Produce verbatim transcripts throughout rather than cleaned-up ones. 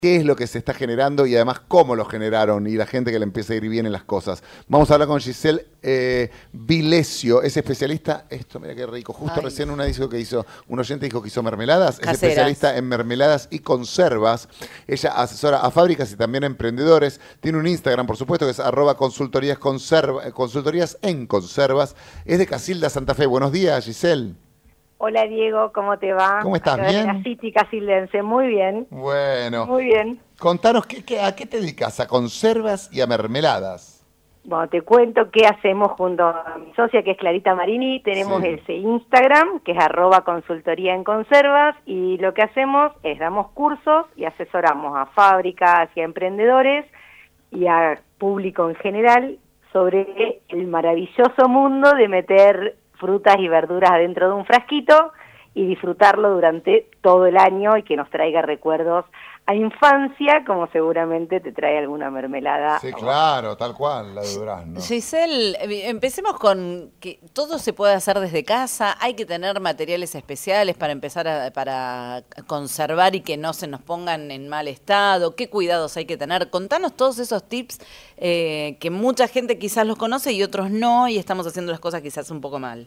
qué es lo que se está generando y además cómo lo generaron y la gente que le empieza a ir bien en las cosas. Vamos a hablar con Giselle eh, Vilesio, es especialista, esto mira qué rico, justo Ay. recién una dijo que hizo, un oyente dijo que hizo mermeladas, Caseras. es especialista en mermeladas y conservas, ella asesora a fábricas y también a emprendedores, tiene un Instagram por supuesto que es arroba consultorías, conserva, consultorías en conservas, es de Casilda, Santa Fe. Buenos días, Giselle. Hola Diego, ¿cómo te va? ¿Cómo estás? Acá de ¿Bien? la City Casildense, muy bien. Bueno. Muy bien. Contanos, ¿qué, qué, ¿a qué te dedicas? ¿A conservas y a mermeladas? Bueno, te cuento qué hacemos junto a mi socia, que es Clarita Marini. Tenemos Sí. ese Instagram, que es arroba consultoría en conservas, y lo que hacemos es damos cursos y asesoramos a fábricas y a emprendedores y a público en general sobre el maravilloso mundo de meter frutas y verduras adentro de un frasquito y disfrutarlo durante todo el año y que nos traiga recuerdos a infancia, como seguramente te trae alguna mermelada. Sí, claro, tal cual, la de durazno. Giselle, eh, empecemos con que todo se puede hacer desde casa, hay que tener materiales especiales para empezar a para conservar y que no se nos pongan en mal estado, qué cuidados hay que tener. Contanos todos esos tips eh, que mucha gente quizás los conoce y otros no, y estamos haciendo las cosas quizás un poco mal.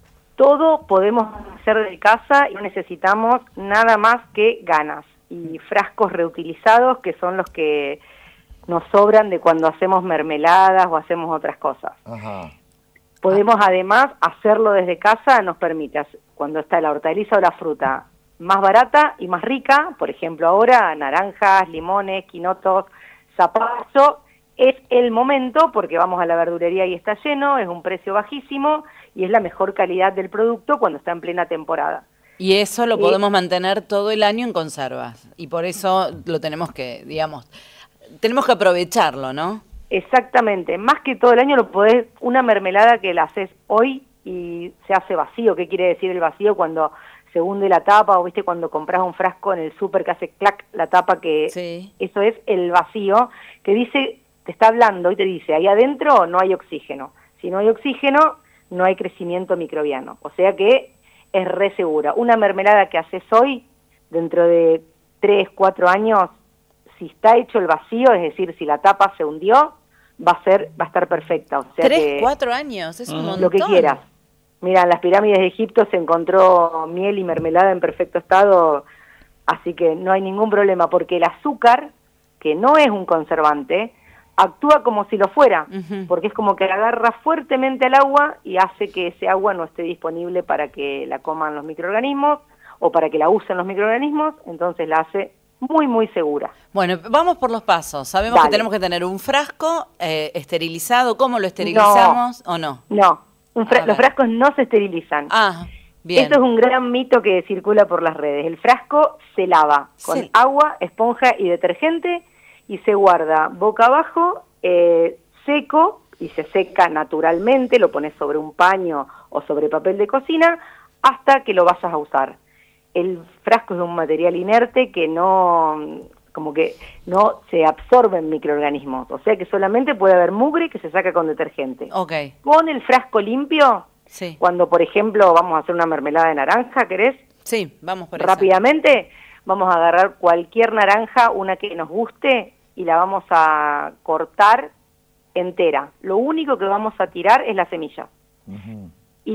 Todo podemos hacer de casa y no necesitamos nada más que ganas y frascos reutilizados, que son los que nos sobran de cuando hacemos mermeladas o hacemos otras cosas. Ajá. Podemos además hacerlo desde casa, nos permite, cuando está la hortaliza o la fruta más barata y más rica, por ejemplo ahora naranjas, limones, quinotos, zapallo, es el momento porque vamos a la verdulería y está lleno, es un precio bajísimo y es la mejor calidad del producto cuando está en plena temporada. Y eso lo Eh, podemos mantener todo el año en conservas. Y por eso lo tenemos que, digamos, tenemos que aprovecharlo, ¿no? Exactamente, más que todo el año lo podés, una mermelada que la haces hoy y se hace vacío. ¿Qué quiere decir el vacío? Cuando se hunde la tapa, o viste cuando compras un frasco en el súper que hace clac la tapa, que Sí. eso es el vacío, que dice, te está hablando y te dice, ahí adentro no hay oxígeno. Si no hay oxígeno, no hay crecimiento microbiano. O sea que es re segura. Una mermelada que haces hoy, dentro de tres, cuatro años, si está hecho el vacío, es decir, si la tapa se hundió, va a ser, va a estar perfecta. O sea Tres, que cuatro años, es un montón. lo que quieras. Mira, en las pirámides de Egipto se encontró miel y mermelada en perfecto estado, así que no hay ningún problema, porque el azúcar, que no es un conservante, actúa como si lo fuera, Ujú. porque es como que agarra fuertemente al agua y hace que ese agua no esté disponible para que la coman los microorganismos o para que la usen los microorganismos, entonces la hace muy, muy segura. Bueno, vamos por los pasos. Sabemos Dale. que tenemos que tener un frasco eh, esterilizado. ¿Cómo lo esterilizamos o no? No, un fra- A los ver. frascos no se esterilizan. Ah, bien. Esto es un gran mito que circula por las redes. El frasco se lava con Sí. agua, esponja y detergente y se guarda boca abajo, eh, seco, y se seca naturalmente, lo pones sobre un paño o sobre papel de cocina hasta que lo vayas a usar. El frasco es un material inerte que no, como que no se absorben microorganismos, o sea que solamente puede haber mugre que se saca con detergente. Ok, Con el frasco limpio, sí. cuando por ejemplo vamos a hacer una mermelada de naranja, ¿querés? Sí, vamos por eso. Rápidamente vamos a agarrar cualquier naranja, una que nos guste, y la vamos a cortar entera. Lo único que vamos a tirar es la semilla. Ujú.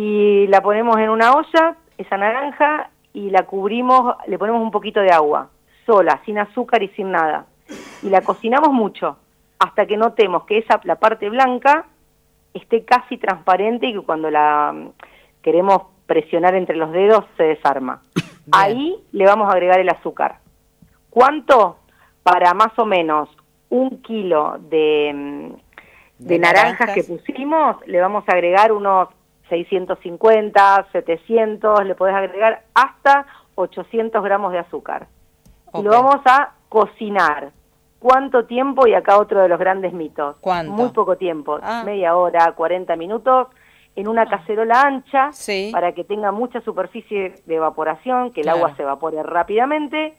Y la ponemos en una olla, esa naranja, y la cubrimos, le ponemos un poquito de agua, sola, sin azúcar y sin nada. Y la cocinamos mucho, hasta que notemos que esa, la parte blanca esté casi transparente y que cuando la mm, queremos presionar entre los dedos se desarma. Ahí le vamos a agregar el azúcar. ¿Cuánto? Para más o menos un kilo de, mm, de, De naranjas, naranjas. que pusimos, le vamos a agregar unos seiscientos cincuenta, setecientos, le podés agregar hasta ochocientos gramos de azúcar. Ok. Y lo vamos a cocinar. ¿Cuánto tiempo? Y acá otro de los grandes mitos. ¿Cuánto? Muy poco tiempo, Ah. media hora, cuarenta minutos, en una cacerola ancha, Sí. para que tenga mucha superficie de evaporación, que el Claro. agua se evapore rápidamente.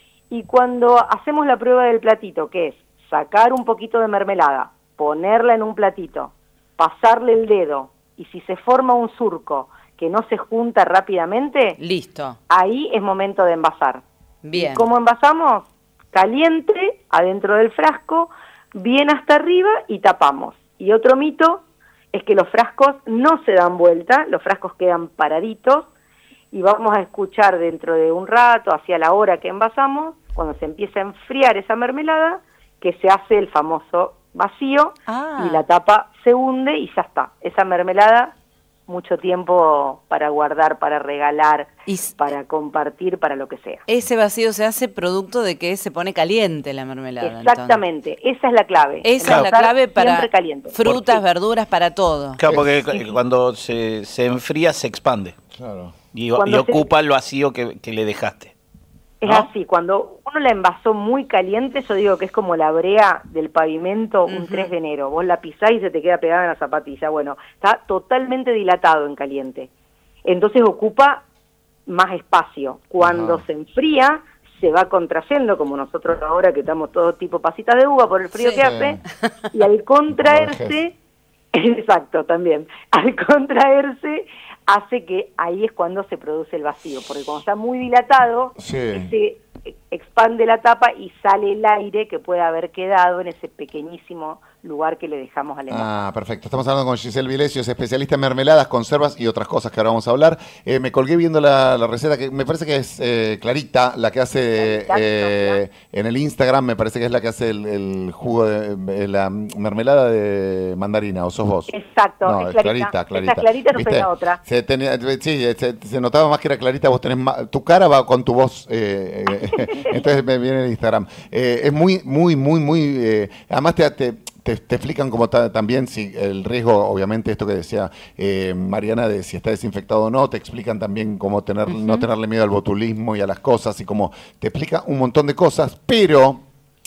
Y cuando hacemos la prueba del platito, que es sacar un poquito de mermelada, ponerla en un platito, pasarle el dedo, y si se forma un surco que no se junta rápidamente, Listo. ahí es momento de envasar. Bien. ¿Y cómo envasamos? caliente adentro del frasco, bien hasta arriba y tapamos. Y otro mito es que los frascos no se dan vuelta, los frascos quedan paraditos y vamos a escuchar dentro de un rato, hacia la hora que envasamos, cuando se empieza a enfriar esa mermelada, que se hace el famoso vacío Ah. y la tapa se hunde y ya está. Esa mermelada, mucho tiempo para guardar, para regalar, Y s- para compartir, para lo que sea. Ese vacío se hace producto de que se pone caliente la mermelada. Exactamente, esa es la clave. Entonces. Esa es la Envasar clave para siempre caliente. frutas, Sí. verduras, para todo. Claro, porque cu- cuando se, se enfría se expande Claro. y, y Cuando se- ocupa el vacío que, que le dejaste. Es ¿no? así, cuando uno la envasó muy caliente, yo digo que es como la brea del pavimento un Ujú. tres de enero. Vos la pisás y se te queda pegada en la zapatilla. Bueno, está totalmente dilatado en caliente. Entonces ocupa más espacio. Cuando Ajá. se enfría, se va contrayendo, como nosotros ahora que estamos todo tipo pasitas de uva por el frío Sí. que hace. Y al contraerse, exacto, también, al contraerse hace que ahí es cuando se produce el vacío, porque cuando está muy dilatado, Sí. se expande la tapa y sale el aire que puede haber quedado en ese pequeñísimo lugar que le dejamos al envase. Ah, perfecto. Estamos hablando con Giselle Vilesio, es especialista en mermeladas, conservas y otras cosas que ahora vamos a hablar. Eh, me colgué viendo la, la receta, que me parece que es eh, Clarita, la que hace Clarita, eh, en el Instagram, me parece que es la que hace el, el jugo de eh, la mermelada de mandarina, ¿o sos vos? Exacto, No, es es Clarita. Clarita, Clarita. Esa Clarita no ¿Viste? fue la otra. Se tenía- sí, se, se notaba más que era Clarita, vos tenés más, tu cara va con tu voz, eh, eh, entonces me viene el Instagram. Eh, es muy, muy, muy, muy, eh, además te, te, te, te explican como ta- también si el riesgo, obviamente esto que decía eh, Mariana, de si está desinfectado o no, te explican también cómo tener, no tenerle miedo al botulismo y a las cosas, y como te explica un montón de cosas, pero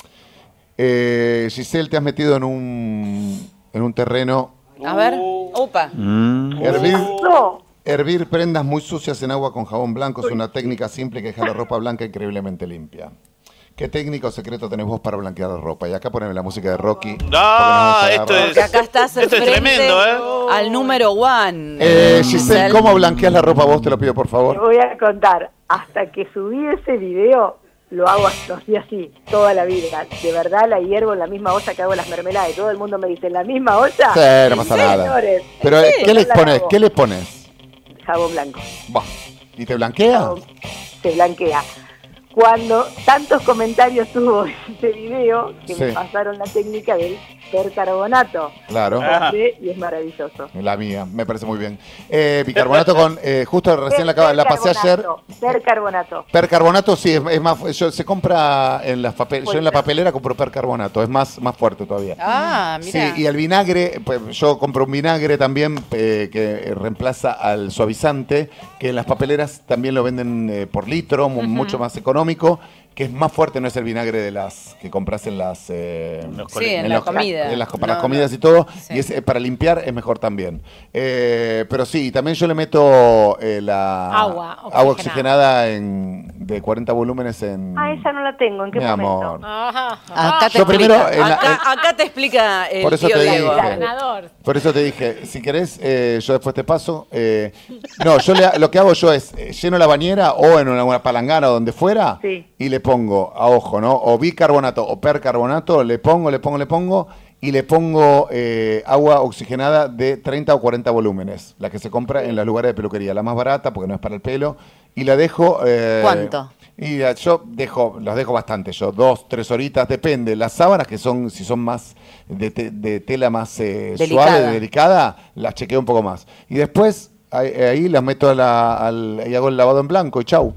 eh, Giselle, te has metido en un, en un terreno. A ver, opa. Hervir, No, hervir prendas muy sucias en agua con jabón blanco es una técnica simple que deja la ropa blanca increíblemente limpia. ¿Qué técnica o secreto tenés vos para blanquear la ropa? Y acá poneme la música de Rocky. porque nos vamos a esto agarrar. es- Que acá estás Esto es enfrente tremendo, ¿eh? al número one. Eh, Giselle, Del- ¿cómo blanqueas la ropa vos? Te lo pido, por te favor. voy a contar, hasta que subí ese video, lo hago así, así, toda la vida. De verdad la hiervo en la misma olla que hago las mermeladas. Y todo el mundo me dice, ¿en la misma olla? Sí, no pasa Sí, nada. señores. Pero, eh, Sí, ¿qué les la pones? hago. ¿Qué les pones? Jabón blanco. Bah, ¿y te blanquea? Jabón- Se blanquea. Cuando tantos comentarios tuvo ese video, que Sí. me pasaron la técnica del percarbonato. Claro. Ah. Sí, y es maravilloso. La mía, me parece muy bien. Eh, bicarbonato con, eh, justo recién la, acaba- la pasé ayer. Percarbonato, Percarbonato. Percarbonato sí, es, es más, yo- se compra en las papel, yo en la papelera compro percarbonato, es más, más fuerte todavía. Ah, mira. Sí, y el vinagre, pues yo compro un vinagre también eh, que reemplaza al suavizante, que en las papeleras también lo venden eh, por litro, mu- mucho más económico, que es más fuerte, no es el vinagre de las que compras en las eh, Los Sí, en, en la los- comida. en las, para las No, comidas no. y todo, Sí. y es, eh, para limpiar es mejor también. Eh, pero sí, también yo le meto eh, la Agua agua oxigenada. oxigenada en, de cuarenta volúmenes en... Ah, esa no la tengo. ¿En qué Mi momento? amor. Ajá. Acá te Yo primero, explica. en la- acá, acá te explica el Por eso tío te Diego. dije. Ganador. Por eso te dije, si querés, eh, yo después te paso. eh, no, yo le- lo que hago yo es, eh, lleno la bañera o en una, una palangana o donde fuera, Sí. y le pongo, a ojo, ¿no? O bicarbonato o percarbonato, le pongo, le pongo, le pongo, y le pongo eh, agua oxigenada de treinta o cuarenta volúmenes, la que se compra en los lugares de peluquería, la más barata porque no es para el pelo, y la dejo... eh, ¿Cuánto? Y eh, yo dejo, los dejo bastante, yo dos, tres horitas, depende. Las sábanas que son, si son más de, te- de tela más eh, Delicada. suave, delicada, las chequeo un poco más. Y después ahí, ahí las meto a la- al, y hago el lavado en blanco y chau.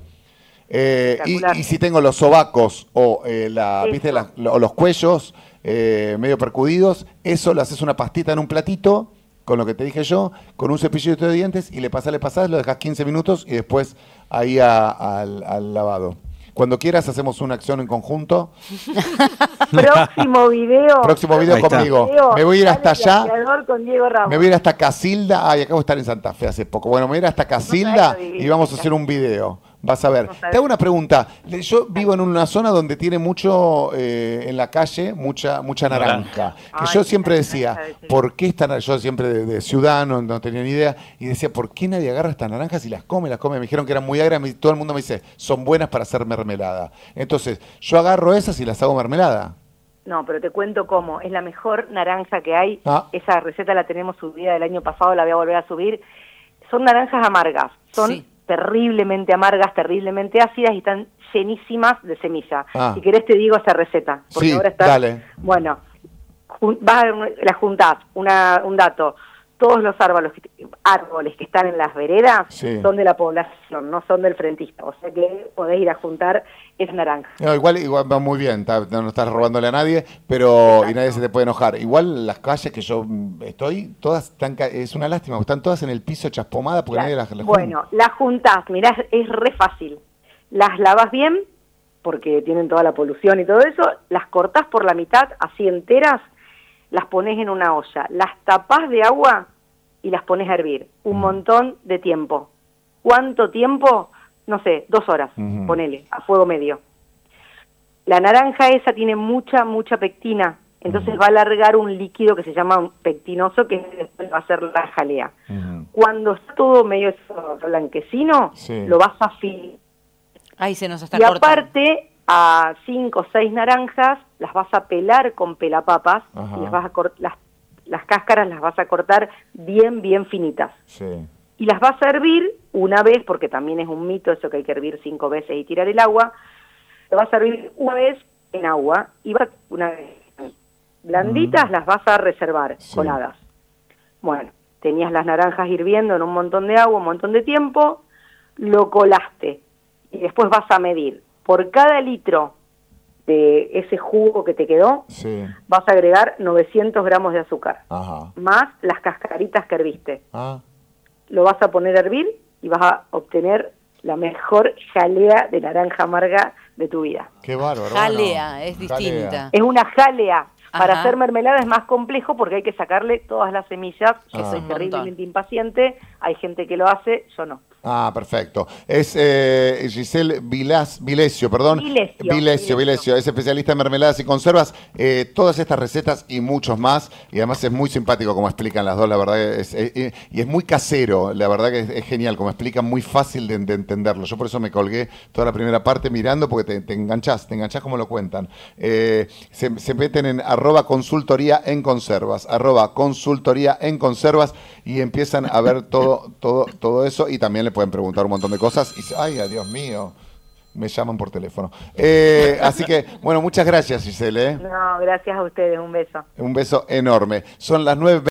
Eh, y, Espectacular. y si tengo los sobacos o, eh, la, Eso. ¿viste? Las- lo- o los cuellos eh, medio percudidos, eso lo haces una pastita en un platito, con lo que te dije yo, con un cepillito de dientes y le pasás, le pasás, lo dejas quince minutos y después ahí a- al, al lavado. Cuando quieras hacemos una acción en conjunto. Próximo video. Próximo video Ahí está. conmigo. Video, Me voy a ir hasta sale allá. Blanqueador con Diego Ramos. Me voy a ir hasta Casilda. Ay, acabo de estar en Santa Fe hace poco. Bueno, me voy a ir hasta Casilda sabés lo y divino vamos a que hacer un video. Vas a ver. Vamos a ver. Te hago una pregunta. Yo vivo en una zona donde tiene mucho, eh, en la calle, mucha mucha naranja. Que Ay, yo siempre la decía, naranja de- ¿por qué esta naranja? Yo siempre de, de ciudad, no, no tenía ni idea, y decía, ¿por qué nadie agarra estas naranjas y las come? Las come. Me dijeron que eran muy agrias, me- todo el mundo me dice, son buenas para hacer mermelada. Entonces, yo agarro esas y las hago mermelada. No, pero te cuento cómo. Es la mejor naranja que hay. Ah. Esa receta la tenemos subida del año pasado, la voy a volver a subir. Son naranjas amargas. Son Sí. terriblemente amargas, terriblemente ácidas y están llenísimas de semilla. Ah. Si querés te digo esa receta. Porque Sí, ahora está. dale. Bueno, jun- vas a, la juntás. Una, un dato. Todos los árboles que, árboles que están en las veredas Sí. son de la población, no son del frentista. O sea que podés ir a juntar esa naranja. No, igual, igual va muy bien, ta- no, no estás robándole a nadie, pero y nadie se te puede enojar. Igual las calles que yo mm, estoy, todas están, ca- es una lástima, están todas en el piso chaspomadas porque nadie las, las Bueno, las juntás, mirá, es, es re fácil. Las lavas bien, porque tienen toda la polución y todo eso, las cortás por la mitad, así enteras, las pones en una olla, las tapás de agua y las pones a hervir. Un montón de tiempo. ¿Cuánto tiempo? No sé, dos horas, Ujú. ponele, a fuego medio. La naranja esa tiene mucha, mucha pectina, entonces va a alargar un líquido que se llama un pectinoso, que después va a ser la jalea. Ujú. Cuando está todo medio eso blanquecino, Sí. lo vas a filar. Ay, se nos está Y cortando. aparte, a cinco o seis naranjas las vas a pelar con pelapapas Ajá. y las, vas a cor- las, las cáscaras las vas a cortar bien, bien finitas. Sí. Y las vas a hervir una vez, porque también es un mito eso que hay que hervir cinco veces y tirar el agua. Lo vas a hervir una vez en agua y va una vez blanditas, las vas a reservar, Sí. coladas. Bueno, tenías las naranjas hirviendo en un montón de agua, un montón de tiempo, lo colaste y después vas a medir. Por cada litro de ese jugo que te quedó, Sí. vas a agregar novecientos gramos de azúcar, Ajá. más las cascaritas que herviste. Ah. Lo vas a poner a hervir y vas a obtener la mejor jalea de naranja amarga de tu vida. Qué bárbaro. Jalea, bueno. es Jalea. distinta. Es una jalea. Para Ajá. hacer mermelada es más complejo porque hay que sacarle todas las semillas. Yo Ah. soy Un terriblemente impaciente, hay gente que lo hace, yo no. Ah, perfecto. Es eh, Giselle Vilas, Vilesio, perdón. Vilesio, Vilesio, Vilesio. Vilesio, es especialista en mermeladas y conservas. Eh, todas estas recetas y muchos más. Y además es muy simpático como explican las dos, la verdad. Es, eh, eh, y es muy casero, la verdad que es, es genial, como explican, muy fácil de, de entenderlo. Yo por eso me colgué toda la primera parte mirando porque te, te enganchás, te enganchás como lo cuentan. Eh, se, se meten en arroba consultoría en conservas, arroba consultoría en conservas y empiezan a ver todo, todo, todo eso y también le pueden preguntar un montón de cosas. Y, ay, Dios mío, me llaman por teléfono. Eh, así que, bueno, muchas gracias, Giselle. ¿eh? No, gracias a ustedes, un beso. Un beso enorme. Son las nueve.